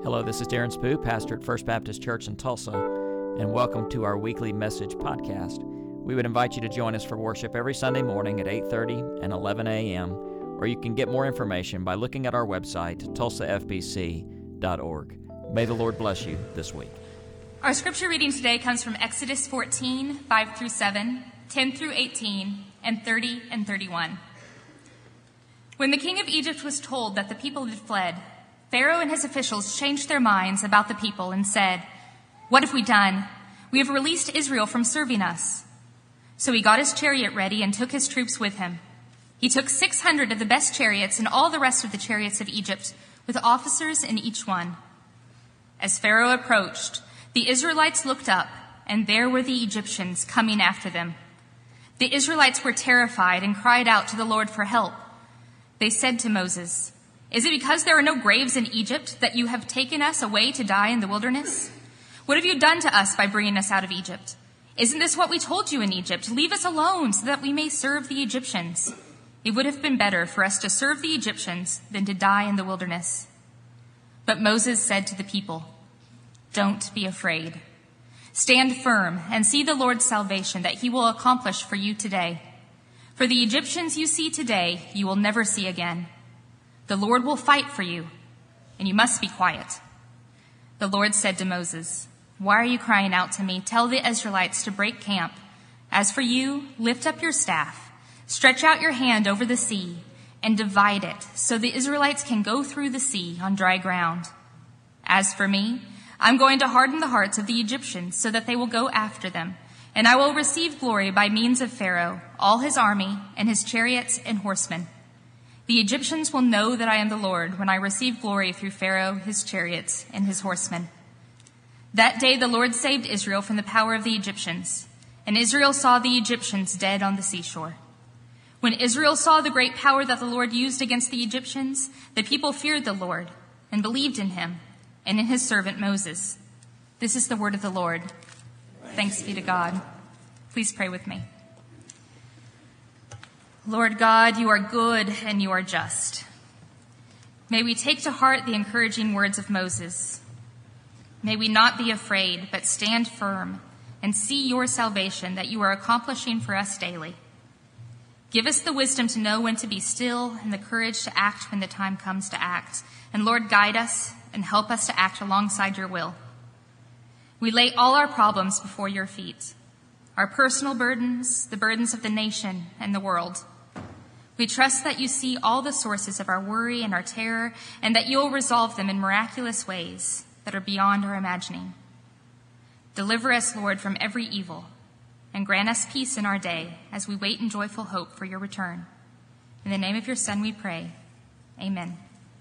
Hello, this is Darren Spoo, pastor at First Baptist Church in Tulsa, and welcome to our weekly message podcast. We would invite you to join us for worship every Sunday morning at 8:30 and 11 a.m., or you can get more information by looking at our website, tulsafbc.org. May the Lord bless you this week. Our scripture reading today comes from Exodus 14, 5 through 7, 10 through 18, and 30 and 31. When the king of Egypt was told that the people had fled, Pharaoh and his officials changed their minds about the people and said, "What have we done? We have released Israel from serving us." So he got his chariot ready and took his troops with him. He took 600 of the best chariots and all the rest of the chariots of Egypt, with officers in each one. As Pharaoh approached, the Israelites looked up, and there were the Egyptians coming after them. The Israelites were terrified and cried out to the Lord for help. They said to Moses, "Is it because there are no graves in Egypt that you have taken us away to die in the wilderness? What have you done to us by bringing us out of Egypt? Isn't this what we told you in Egypt? Leave us alone so that we may serve the Egyptians. It would have been better for us to serve the Egyptians than to die in the wilderness." But Moses said to the people, "Don't be afraid. Stand firm and see the Lord's salvation that he will accomplish for you today. For the Egyptians you see today, you will never see again. The Lord will fight for you, and you must be quiet." The Lord said to Moses, "Why are you crying out to me? Tell the Israelites to break camp. As for you, lift up your staff, stretch out your hand over the sea, and divide it so the Israelites can go through the sea on dry ground. As for me, I'm going to harden the hearts of the Egyptians so that they will go after them, and I will receive glory by means of Pharaoh, all his army, and his chariots and horsemen. The Egyptians will know that I am the Lord when I receive glory through Pharaoh, his chariots, and his horsemen." That day the Lord saved Israel from the power of the Egyptians, and Israel saw the Egyptians dead on the seashore. When Israel saw the great power that the Lord used against the Egyptians, the people feared the Lord and believed in him and in his servant Moses. This is the word of the Lord. Thanks be to God. Please pray with me. Lord God, you are good and you are just. May we take to heart the encouraging words of Moses. May we not be afraid, but stand firm and see your salvation that you are accomplishing for us daily. Give us the wisdom to know when to be still and the courage to act when the time comes to act. And Lord, guide us and help us to act alongside your will. We lay all our problems before your feet, our personal burdens, the burdens of the nation and the world. We trust that you see all the sources of our worry and our terror, and that you will resolve them in miraculous ways that are beyond our imagining. Deliver us, Lord, from every evil, and grant us peace in our day as we wait in joyful hope for your return. In the name of your Son we pray. Amen.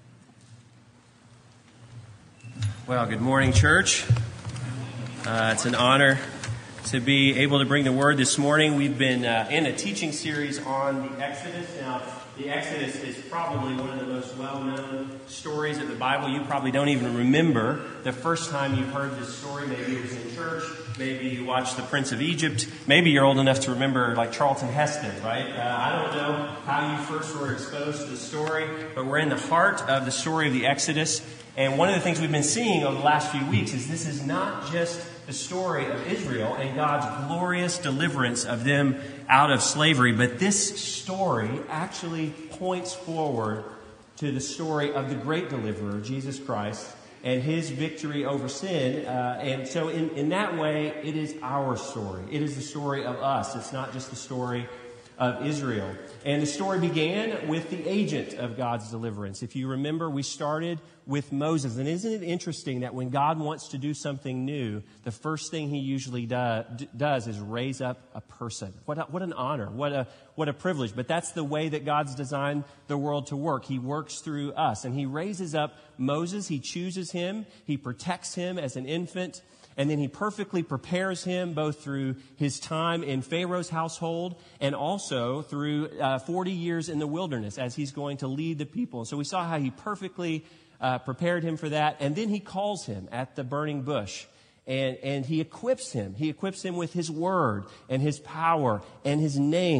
Well, good morning, church. It's an honor to be able to bring the word this morning. We've been in a teaching series on the Exodus. Now, the Exodus is probably one of the most well-known stories of the Bible. You probably don't even remember the first time you heard this story. Maybe it was in church. Maybe you watched The Prince of Egypt. Maybe you're old enough to remember, like, Charlton Heston, right? I don't know how you first were exposed to the story, but we're in the heart of the story of the Exodus. And one of the things we've been seeing over the last few weeks is this is not just the story of Israel and God's glorious deliverance of them out of slavery, but this story actually points forward to the story of the great deliverer, Jesus Christ, and his victory over sin. And so in that way, it is our story. It is the story of us. It's not just the story of Israel. And the story began with the agent of God's deliverance. If you remember, we started with Moses. And isn't it interesting that when God wants to do something new, the first thing he usually does is raise up a person? What an honor. What a privilege. But that's the way that God's designed the world to work. He works through us. And he raises up Moses. He chooses him. He protects him as an infant. And then he perfectly prepares him both through his time in Pharaoh's household and also through 40 years in the wilderness as he's going to lead the people. And so we saw how he perfectly prepared him for that. And then he calls him at the burning bush. And he equips him. He equips him with his word and his power and his name,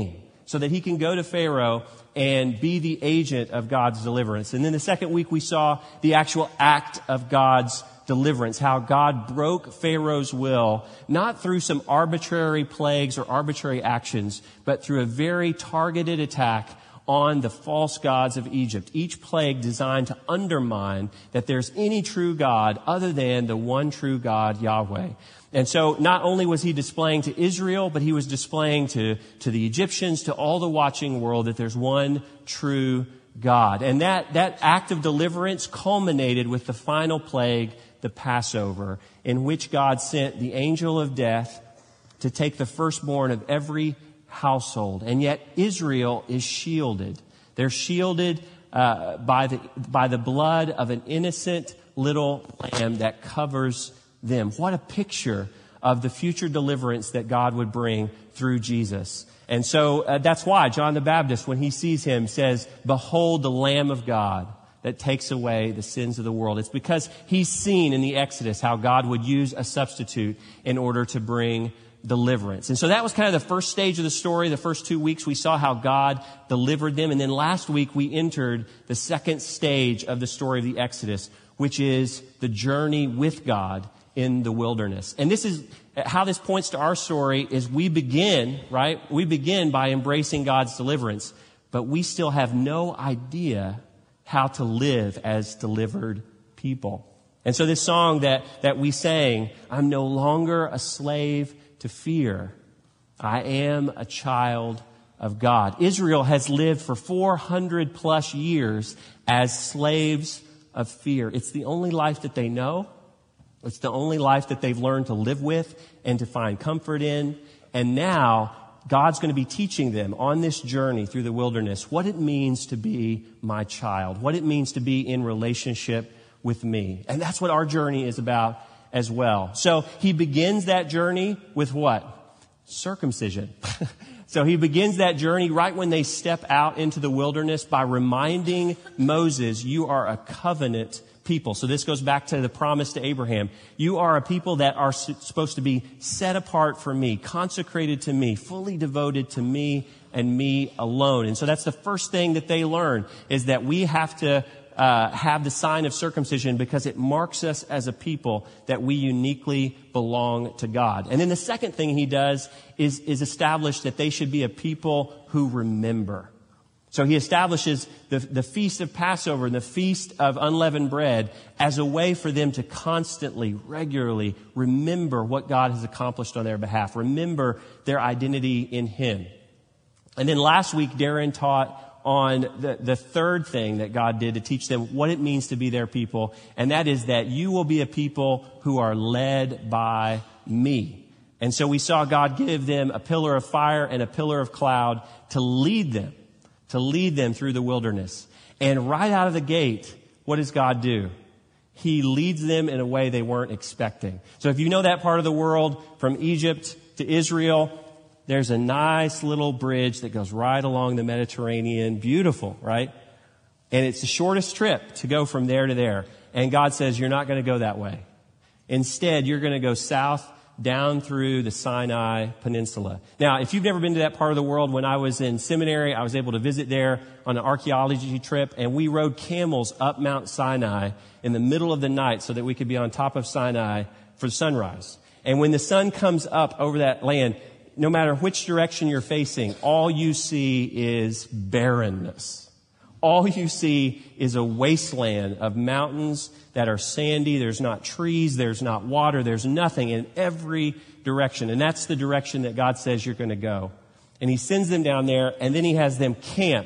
so that he can go to Pharaoh and be the agent of God's deliverance. And then the second week we saw the actual act of God's deliverance, how God broke Pharaoh's will, not through some arbitrary plagues or arbitrary actions, but through a very targeted attack on the false gods of Egypt. Each plague designed to undermine that there's any true God other than the one true God, Yahweh. And so not only was he displaying to Israel, but he was displaying to the Egyptians, to all the watching world, that there's one true God. And that act of deliverance culminated with the final plague, the Passover, in which God sent the angel of death to take the firstborn of every household. And yet Israel is shielded. They're shielded by the blood of an innocent little lamb that covers them. What a picture of the future deliverance that God would bring through Jesus. And so that's why John the Baptist, when he sees him, says, "Behold the Lamb of God that takes away the sins of the world." It's because he's seen in the Exodus how God would use a substitute in order to bring deliverance. And so that was kind of the first stage of the story. The first 2 weeks we saw how God delivered them. And then last week we entered the second stage of the story of the Exodus, which is the journey with God in the wilderness. And this is how this points to our story is we begin by embracing God's deliverance, but we still have no idea how to live as delivered people. And so this song that we sang, "I'm no longer a slave to fear. I am a child of God." Israel has lived for 400 plus years as slaves of fear. It's the only life that they know. It's the only life that they've learned to live with and to find comfort in. And now God's going to be teaching them on this journey through the wilderness what it means to be my child, what it means to be in relationship with me. And that's what our journey is about as well. So he begins that journey with what? Circumcision. So he begins that journey right when they step out into the wilderness by reminding Moses, "You are a covenant people." So this goes back to the promise to Abraham. You are a people that are supposed to be set apart for me, consecrated to me, fully devoted to me and me alone. And so that's the first thing that they learn, is that we have to have the sign of circumcision because it marks us as a people that we uniquely belong to God. And then the second thing he does is establish that they should be a people who remember. So he establishes the feast of Passover and the feast of unleavened bread as a way for them to constantly, regularly remember what God has accomplished on their behalf. Remember their identity in him. And then last week, Darren taught on the third thing that God did to teach them what it means to be their people. And that is that you will be a people who are led by me. And so we saw God give them a pillar of fire and a pillar of cloud to lead them through the wilderness. And right out of the gate, what does God do? He leads them in a way they weren't expecting. So if you know that part of the world, from Egypt to Israel, there's a nice little bridge that goes right along the Mediterranean. Beautiful, right? And it's the shortest trip to go from there to there. And God says, you're not going to go that way. Instead, you're going to go south down through the Sinai Peninsula. Now, if you've never been to that part of the world, when I was in seminary, I was able to visit there on an archaeology trip, and we rode camels up Mount Sinai in the middle of the night so that we could be on top of Sinai for sunrise. And when the sun comes up over that land, no matter which direction you're facing, all you see is barrenness. All you see is a wasteland of mountains that are sandy. There's not trees. There's not water. There's nothing in every direction. And that's the direction that God says you're going to go. And he sends them down there, and then he has them camp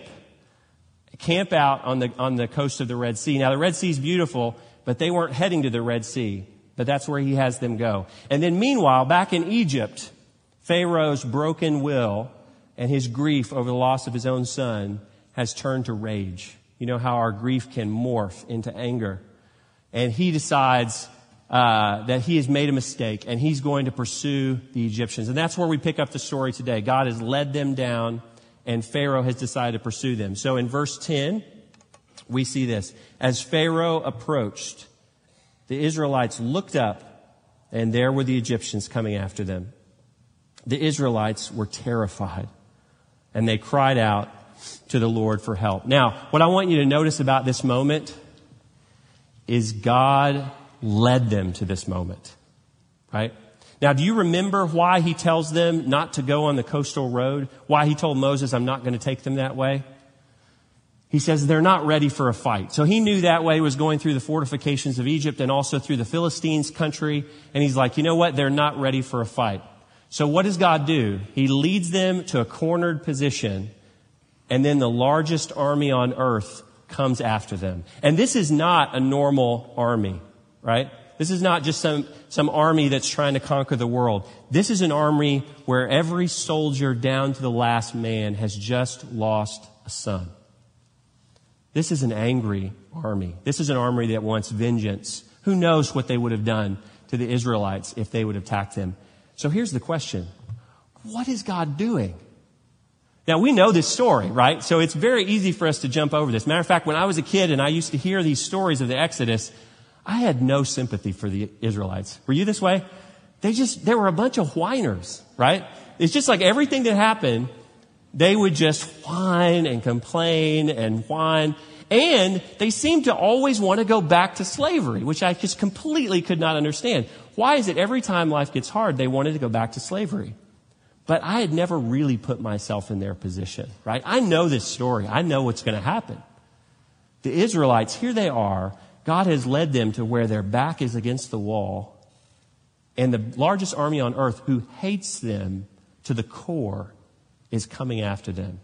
out on the coast of the Red Sea. Now, the Red Sea is beautiful, but they weren't heading to the Red Sea. But that's where he has them go. And then meanwhile, back in Egypt, Pharaoh's broken will and his grief over the loss of his own son has turned to rage. You know how our grief can morph into anger. And he decides that he has made a mistake and he's going to pursue the Egyptians. And that's where we pick up the story today. God has led them down and Pharaoh has decided to pursue them. So in verse 10, we see this. As Pharaoh approached, the Israelites looked up and there were the Egyptians coming after them. The Israelites were terrified and they cried out to the Lord for help. Now, what I want you to notice about this moment is God led them to this moment, right? Now, do you remember why he tells them not to go on the coastal road? Why he told Moses, I'm not going to take them that way? He says they're not ready for a fight. So he knew that way was going through the fortifications of Egypt and also through the Philistines' country. And he's like, you know what? They're not ready for a fight. So what does God do? He leads them to a cornered position, and then the largest army on earth comes after them. And this is not a normal army, right? This is not just some army that's trying to conquer the world. This is an army where every soldier down to the last man has just lost a son. This is an angry army. This is an army that wants vengeance. Who knows what they would have done to the Israelites if they would have attacked them? So here's the question. What is God doing? Now, we know this story, right? So it's very easy for us to jump over this. Matter of fact, when I was a kid and I used to hear these stories of the Exodus, I had no sympathy for the Israelites. Were you this way? They were a bunch of whiners, right? It's just like everything that happened, they would just whine and complain and whine. And they seemed to always want to go back to slavery, which I just completely could not understand. Why is it every time life gets hard, they wanted to go back to slavery? But I had never really put myself in their position, right? I know this story. I know what's going to happen. The Israelites, here they are. God has led them to where their back is against the wall, and the largest army on earth, who hates them to the core, is coming after them.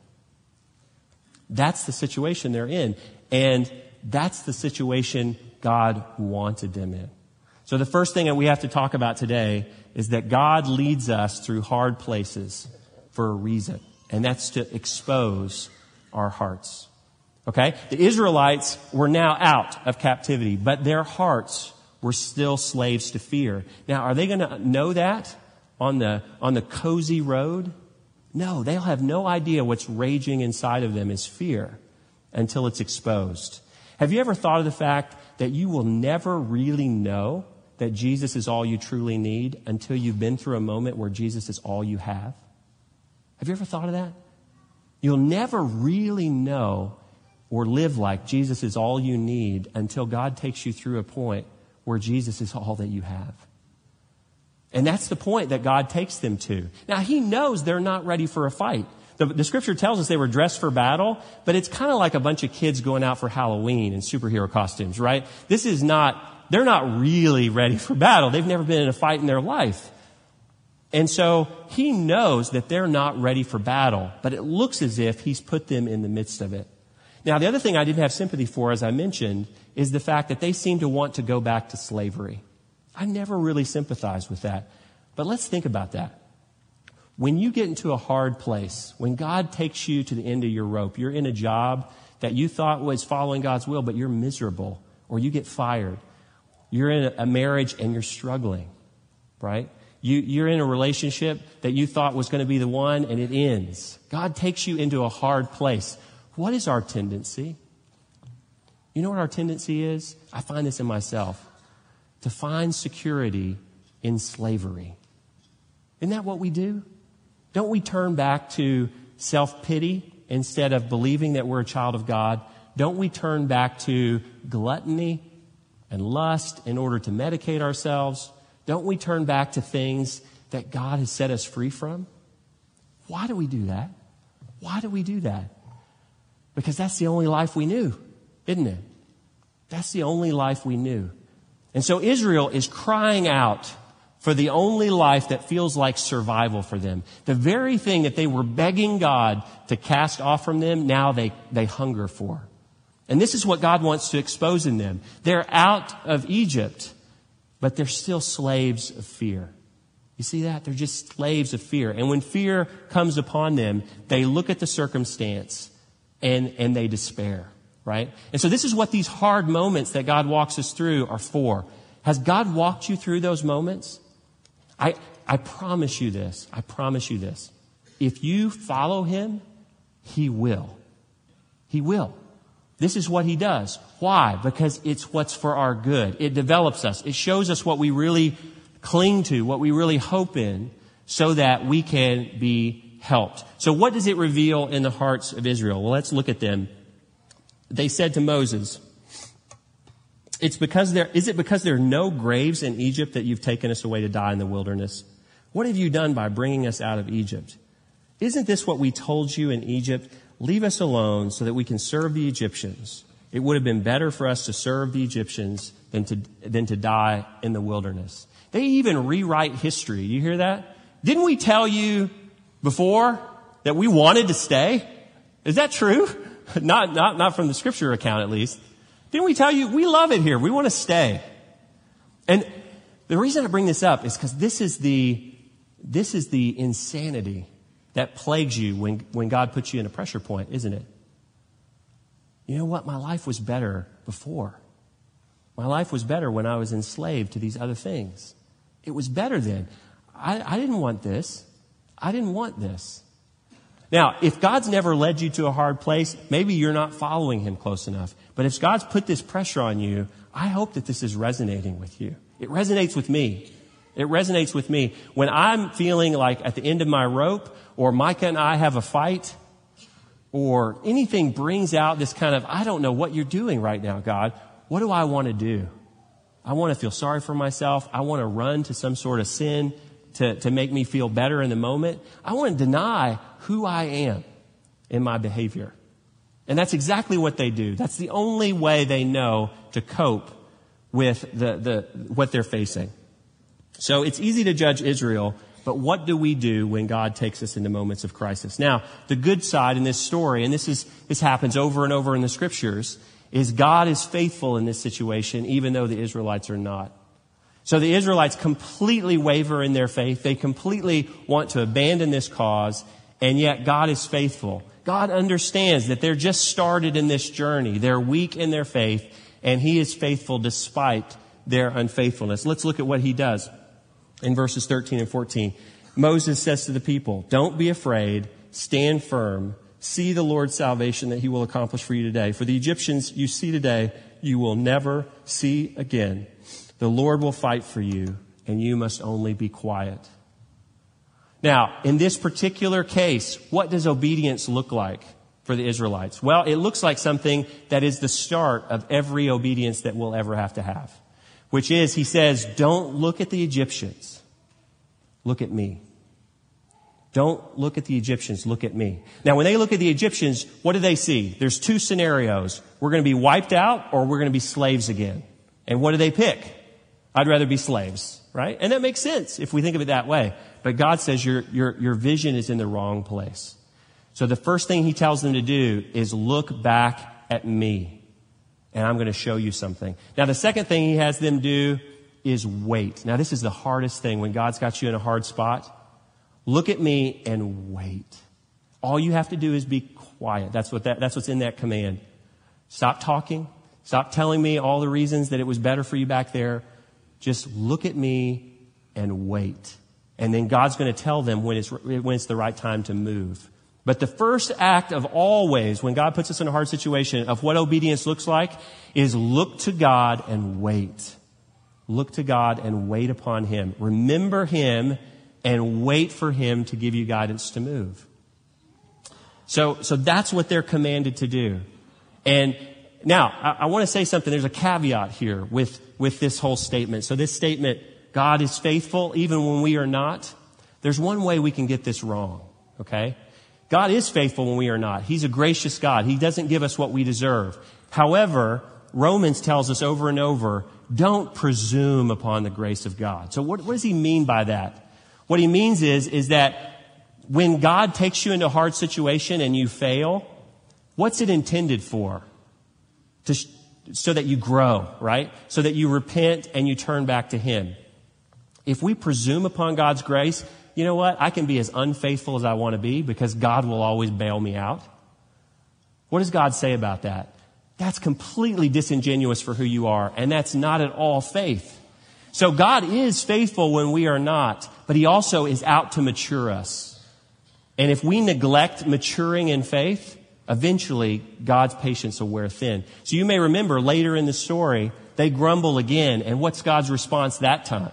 That's the situation they're in, and that's the situation God wanted them in. So the first thing that we have to talk about today is that God leads us through hard places for a reason, and that's to expose our hearts. Okay? The Israelites were now out of captivity, but their hearts were still slaves to fear. Now, are they going to know that on the cozy road? No, they'll have no idea what's raging inside of them is fear until it's exposed. Have you ever thought of the fact that you will never really know that Jesus is all you truly need until you've been through a moment where Jesus is all you have? Have you ever thought of that? You'll never really know or live like Jesus is all you need until God takes you through a point where Jesus is all that you have. And that's the point that God takes them to. Now, he knows they're not ready for a fight. The scripture tells us they were dressed for battle, but it's kind of like a bunch of kids going out for Halloween in superhero costumes, right? They're not really ready for battle. They've never been in a fight in their life. And so he knows that they're not ready for battle, but it looks as if he's put them in the midst of it. Now, the other thing I didn't have sympathy for, as I mentioned, is the fact that they seem to want to go back to slavery. I never really sympathized with that. But let's think about that. When you get into a hard place, when God takes you to the end of your rope, you're in a job that you thought was following God's will, but you're miserable, or you get fired. You're in a marriage and you're struggling, right? You're in a relationship that you thought was going to be the one, and it ends. God takes you into a hard place. What is our tendency? You know what our tendency is? I find this in myself. To find security in slavery. Isn't that what we do? Don't we turn back to self-pity instead of believing that we're a child of God? Don't we turn back to gluttony and lust in order to medicate ourselves? Don't we turn back to things that God has set us free from? Why do we do that? Why do we do that? Because that's the only life we knew, isn't it? That's the only life we knew. And so Israel is crying out for the only life that feels like survival for them. The very thing that they were begging God to cast off from them, now they hunger for. And this is what God wants to expose in them. They're out of Egypt, but they're still slaves of fear. You see that? They're just slaves of fear. And when fear comes upon them, they look at the circumstance and they despair, right? And so this is what these hard moments that God walks us through are for. Has God walked you through those moments? I promise you this. I promise you this. If you follow him, he will. He will. This is what he does. Why? Because it's what's for our good. It develops us. It shows us what we really cling to, what we really hope in, so that we can be helped. So what does it reveal in the hearts of Israel? Well, let's look at them. They said to Moses, is it because there are no graves in Egypt that you've taken us away to die in the wilderness? What have you done by bringing us out of Egypt? Isn't this what we told you in Egypt? Leave us alone so that we can serve the Egyptians. It would have been better for us to serve the Egyptians than to die in the wilderness. They even rewrite history. You hear that? Didn't we tell you before that we wanted to stay? Is that true? Not from the scripture account, at least. Didn't we tell you we love it here? We want to stay. And the reason I bring this up is because this is the insanity that plagues you when God puts you in a pressure point, isn't it? You know what? My life was better before. My life was better when I was enslaved to these other things. It was better then. I didn't want this. I didn't want this. Now, if God's never led you to a hard place, maybe you're not following him close enough. But if God's put this pressure on you, I hope that this is resonating with you. It resonates with me. It resonates with me. When I'm feeling like at the end of my rope, or Micah and I have a fight, or anything brings out this kind of, I don't know what you're doing right now, God. What do I want to do? I want to feel sorry for myself. I want to run to some sort of sin to make me feel better in the moment. I want to deny who I am in my behavior. And that's exactly what they do. That's the only way they know to cope with what they're facing. So it's easy to judge Israel, but what do we do when God takes us into moments of crisis? Now, the good side in this story, and this happens over and over in the scriptures, is God is faithful in this situation, even though the Israelites are not. So the Israelites completely waver in their faith. They completely want to abandon this cause, and yet God is faithful. God understands that they're just started in this journey. They're weak in their faith, and he is faithful despite their unfaithfulness. Let's look at what he does in verses 13 and 14. Moses says to the people, "Don't be afraid, stand firm. See the Lord's salvation that he will accomplish for you today. For the Egyptians you see today, you will never see again. The Lord will fight for you, and you must only be quiet." Now, in this particular case, what does obedience look like for the Israelites? Well, it looks like something that is the start of every obedience that we'll ever have to have, which is, he says, don't look at the Egyptians. Look at me. Don't look at the Egyptians. Look at me. Now, when they look at the Egyptians, what do they see? There's two scenarios. We're going to be wiped out, or we're going to be slaves again. And what do they pick? I'd rather be slaves, right? And that makes sense if we think of it that way. But God says your vision is in the wrong place. So the first thing he tells them to do is look back at me, and I'm going to show you something. Now, the second thing he has them do is wait. Now, this is the hardest thing when God's got you in a hard spot. Look at me and wait. All you have to do is be quiet. That's what's in that command. Stop talking. Stop telling me all the reasons that it was better for you back there. Just look at me and wait. And then God's going to tell them when it's the right time to move. But the first act of always, when God puts us in a hard situation, of what obedience looks like, is look to God and wait. Look to God and wait upon him. Remember him and wait for him to give you guidance to move. So that's what they're commanded to do. And now, I want to say something. There's a caveat here with this whole statement. So this statement, God is faithful even when we are not. There's one way we can get this wrong, okay? God is faithful when we are not. He's a gracious God. He doesn't give us what we deserve. However, Romans tells us over and over, don't presume upon the grace of God. So what does he mean by that? What he means is that when God takes you into a hard situation and you fail, what's it intended for? So that you grow, right? So that you repent and you turn back to him. If we presume upon God's grace, you know what? I can be as unfaithful as I want to be because God will always bail me out. What does God say about that? That's completely disingenuous for who you are, and that's not at all faith. So God is faithful when we are not, but he also is out to mature us. And if we neglect maturing in faith, eventually God's patience will wear thin. So you may remember later in the story, they grumble again. And what's God's response that time?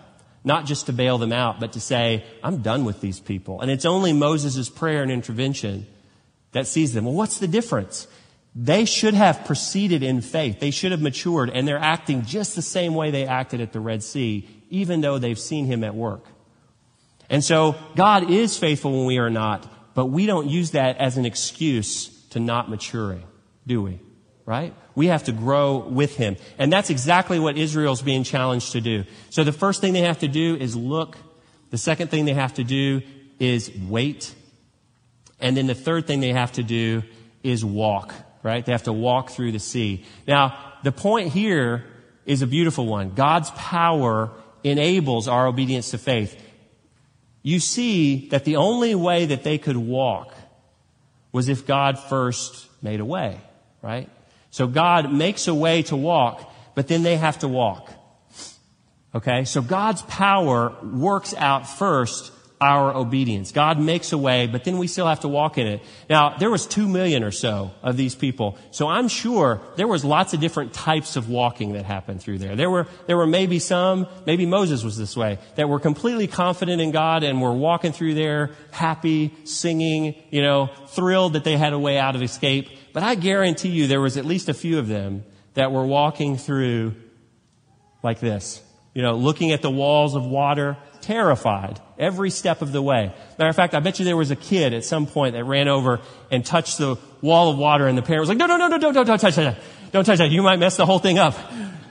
not just to bail them out, but to say, I'm done with these people. And it's only Moses' prayer and intervention that sees them. Well, what's the difference? They should have proceeded in faith. They should have matured, and they're acting just the same way they acted at the Red Sea, even though they've seen him at work. And so God is faithful when we are not, but we don't use that as an excuse to not maturing, do we? Right? We have to grow with him. And that's exactly what Israel's being challenged to do. So the first thing they have to do is look. The second thing they have to do is wait. And then the third thing they have to do is walk, right? They have to walk through the sea. Now, the point here is a beautiful one. God's power enables our obedience to faith. You see that the only way that they could walk was if God first made a way, right? So God makes a way to walk, but then they have to walk. Okay? So God's power works out first our obedience. God makes a way, but then we still have to walk in it. Now, there was 2 million or so of these people. So I'm sure there was lots of different types of walking that happened through there. There were maybe some, maybe Moses was this way, that were completely confident in God and were walking through there happy, singing, thrilled that they had a way out of escape. But I guarantee you there was at least a few of them that were walking through like this, looking at the walls of water, terrified every step of the way. Matter of fact, I bet you there was a kid at some point that ran over and touched the wall of water, and the parent was like, no, don't touch that. Don't touch that. You might mess the whole thing up.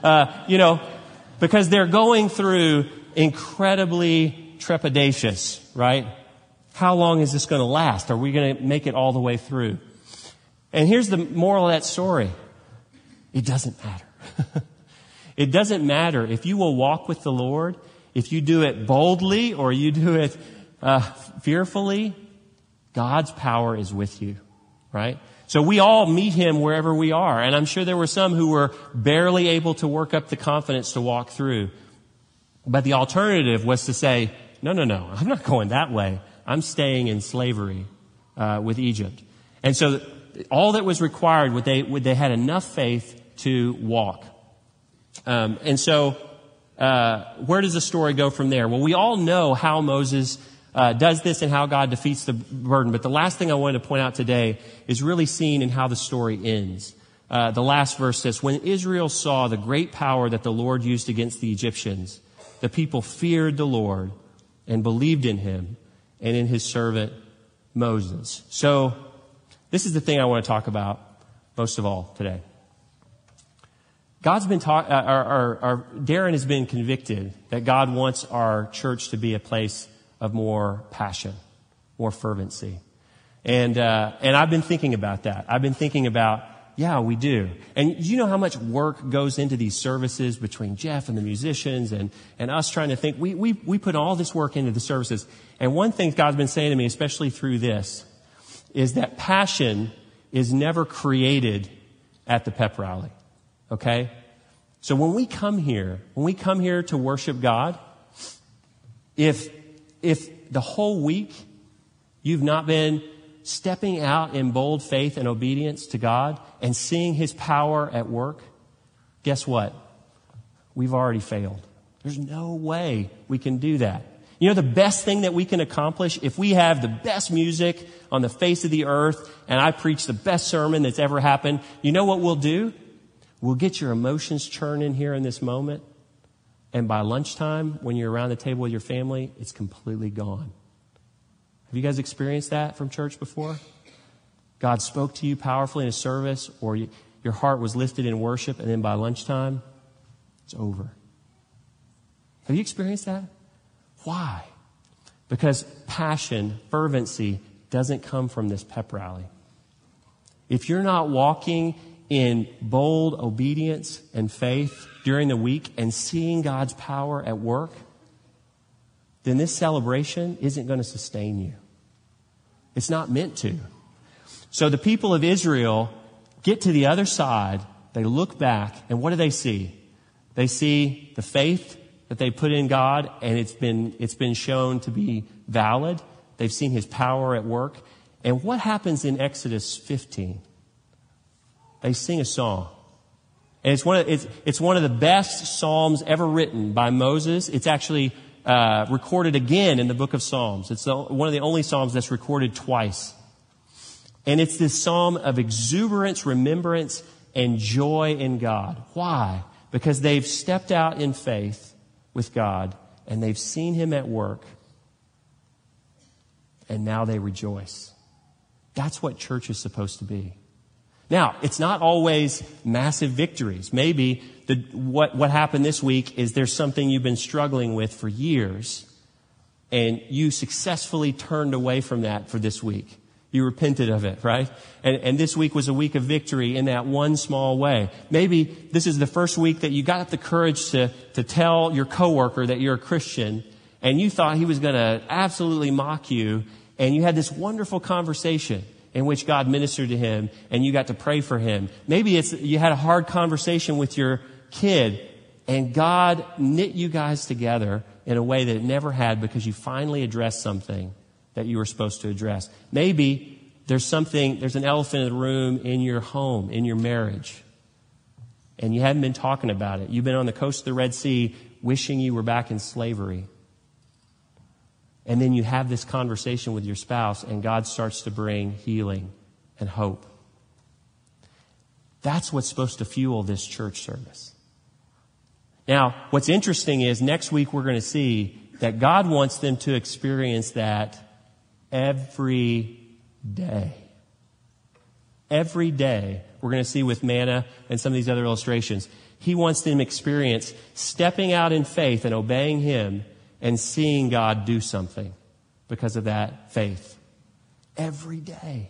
Because they're going through incredibly trepidatious, right? How long is this going to last? Are we going to make it all the way through? And here's the moral of that story. It doesn't matter. It doesn't matter if you will walk with the Lord. If you do it boldly or you do it fearfully, God's power is with you, right? So we all meet him wherever we are. And I'm sure there were some who were barely able to work up the confidence to walk through. But the alternative was to say, no, I'm not going that way. I'm staying in slavery with Egypt. And so all that was required, they had enough faith to walk. Where does the story go from there? Well, we all know how Moses does this and how God defeats the burden. But the last thing I wanted to point out today is really seen in how the story ends. The last verse says, when Israel saw the great power that the Lord used against the Egyptians, the people feared the Lord and believed in him and in his servant Moses. So this is the thing I want to talk about most of all today. God's been Darren has been convicted that God wants our church to be a place of more passion, more fervency. And I've been thinking about that. I've been thinking about, yeah, we do. And you know how much work goes into these services between Jeff and the musicians and us trying to think. We put all this work into the services. And one thing God's been saying to me, especially through this, is that passion is never created at the pep rally. Okay? So when we come here to worship God, if the whole week you've not been stepping out in bold faith and obedience to God and seeing his power at work, guess what? We've already failed. There's no way we can do that. You know, the best thing that we can accomplish, if we have the best music on the face of the earth and I preach the best sermon that's ever happened, you know what we'll do? We'll get your emotions churning here in this moment. And by lunchtime, when you're around the table with your family, it's completely gone. Have you guys experienced that from church before? God spoke to you powerfully in a service, or your heart was lifted in worship, and then by lunchtime, it's over. Have you experienced that? Why? Because passion, fervency, doesn't come from this pep rally. If you're not walking in bold obedience and faith during the week and seeing God's power at work, then this celebration isn't going to sustain you. It's not meant to. So the people of Israel get to the other side, they look back, and what do they see? They see the faith that they put in God, and it's been shown to be valid. They've seen his power at work. And what happens in Exodus 15? They sing a song. And it's one of the best psalms ever written by Moses. It's actually recorded again in the book of Psalms. It's one of the only Psalms that's recorded twice. And it's this psalm of exuberance, remembrance, and joy in God. Why? Because they've stepped out in faith with God, and they've seen Him at work, and now they rejoice. That's what church is supposed to be. Now, it's not always massive victories. Maybe what happened this week is there's something you've been struggling with for years, and you successfully turned away from that for this week. You repented of it, right? And this week was a week of victory in that one small way. Maybe this is the first week that you got the courage to tell your coworker that you're a Christian, and you thought he was going to absolutely mock you, and you had this wonderful conversation in which God ministered to him, and you got to pray for him. Maybe you had a hard conversation with your kid, and God knit you guys together in a way that it never had because you finally addressed something that you were supposed to address. Maybe there's an elephant in the room in your home, in your marriage, and you haven't been talking about it. You've been on the coast of the Red Sea wishing you were back in slavery. And then you have this conversation with your spouse, and God starts to bring healing and hope. That's what's supposed to fuel this church service. Now, what's interesting is next week we're going to see that God wants them to experience that every day. Every day, we're going to see with manna and some of these other illustrations, He wants them to experience stepping out in faith and obeying Him and seeing God do something because of that faith. Every day.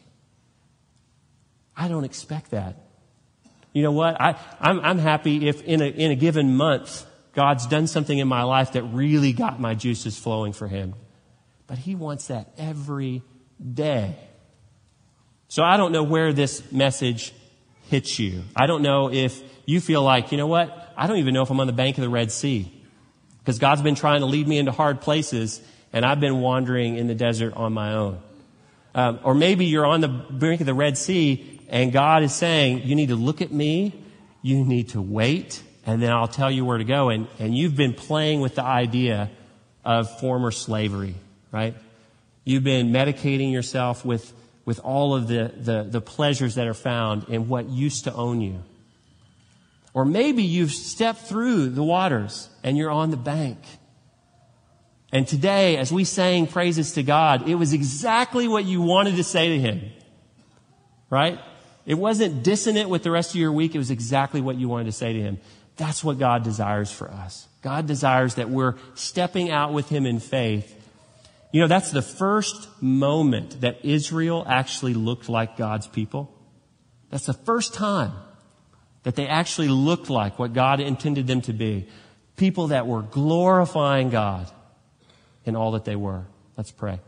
I don't expect that. You know what? I'm happy if in a given month, God's done something in my life that really got my juices flowing for Him. But He wants that every day. So I don't know where this message hits you. I don't know if you feel like, you know what? I don't even know if I'm on the bank of the Red Sea. Because God's been trying to lead me into hard places, and I've been wandering in the desert on my own. Or maybe you're on the brink of the Red Sea, and God is saying, you need to look at me, you need to wait, and then I'll tell you where to go. And you've been playing with the idea of former slavery, right? You've been medicating yourself with all of the pleasures that are found in what used to own you. Or maybe you've stepped through the waters and you're on the bank. And today, as we sang praises to God, it was exactly what you wanted to say to Him. Right? It wasn't dissonant with the rest of your week. It was exactly what you wanted to say to Him. That's what God desires for us. God desires that we're stepping out with Him in faith. You know, that's the first moment that Israel actually looked like God's people. That's the first time that they actually looked like what God intended them to be. People that were glorifying God in all that they were. Let's pray.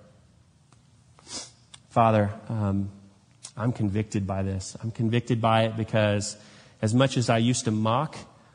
Father, I'm convicted by this. I'm convicted by it because as much as I used to mock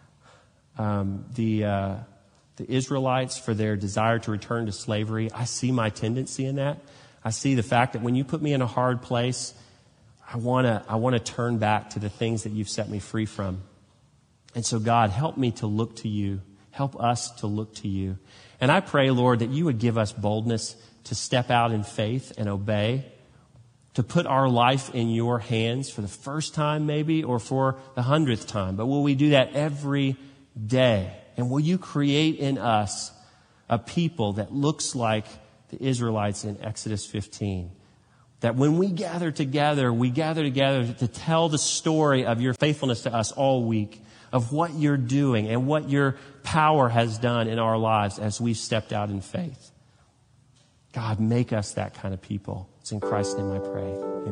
the Israelites for their desire to return to slavery, I see my tendency in that. I see the fact that when you put me in a hard place, I want to turn back to the things that you've set me free from. And so, God, help me to look to you. Help us to look to you. And I pray, Lord, that you would give us boldness to step out in faith and obey, to put our life in your hands for the first time maybe, or for the 100th time. But will we do that every day? And will you create in us a people that looks like the Israelites in Exodus 15? That when we gather together to tell the story of your faithfulness to us all week, of what you're doing and what your power has done in our lives as we've stepped out in faith. God, make us that kind of people. It's in Christ's name I pray.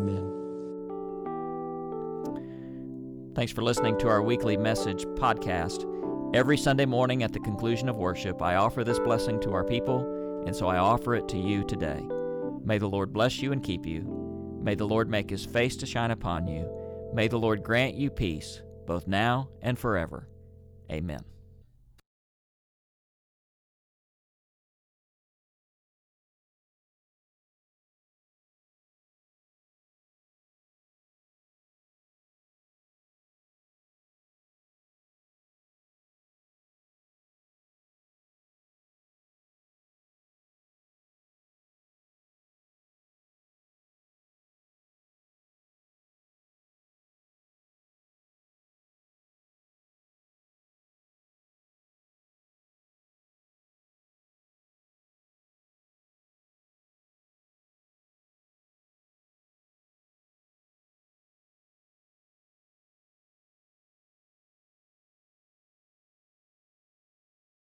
Amen. Thanks for listening to our weekly message podcast. Every Sunday morning at the conclusion of worship, I offer this blessing to our people, and so I offer it to you today. May the Lord bless you and keep you. May the Lord make His face to shine upon you. May the Lord grant you peace, both now and forever. Amen.